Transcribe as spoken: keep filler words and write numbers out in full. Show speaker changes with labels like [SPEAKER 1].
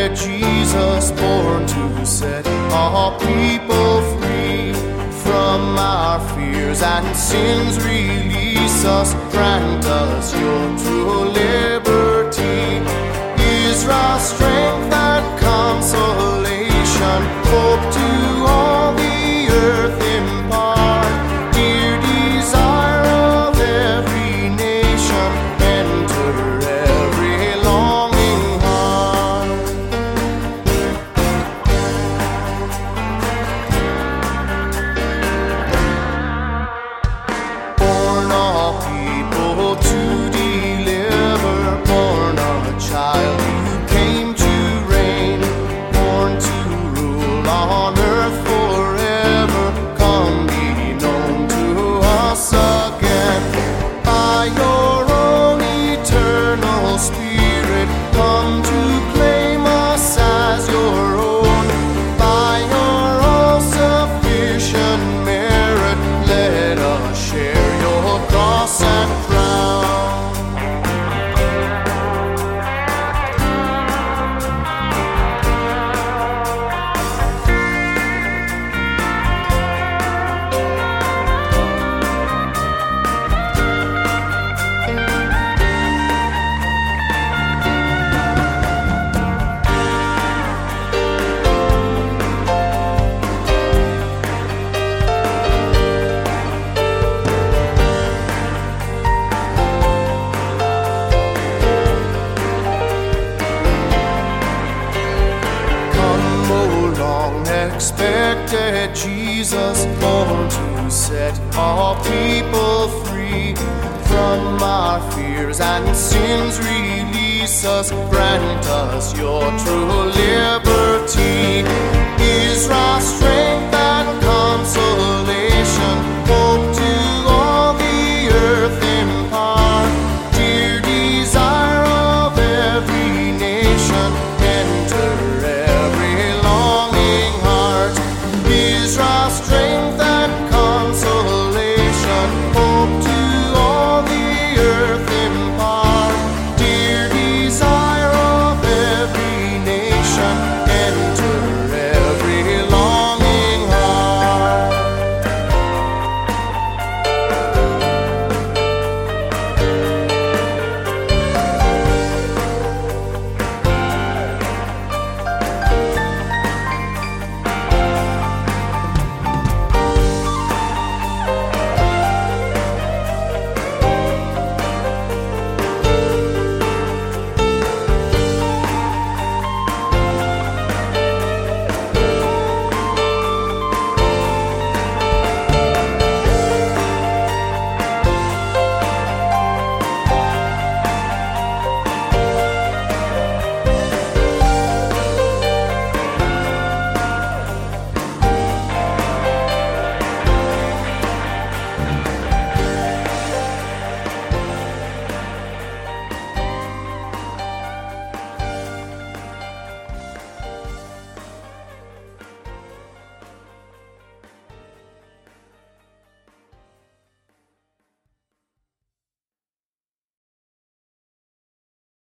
[SPEAKER 1] Jesus, born to set all people free from our fears and sins. Release us, grant us your true liberty. Israel's strength and consolation, hope to all the earth impart. Dear desire of every nation, enter every longing heart. Born of people to deliver, born of a child who came to reign, born to rule on earth forever. Come be known to us again by your own eternal Spirit. Come to claim us as your own by your all-sufficient merit. Let us share your cross and crown. Expected Jesus, born to set all people free from our fears and sins. Release us, grant us your true liberty. Israel's strength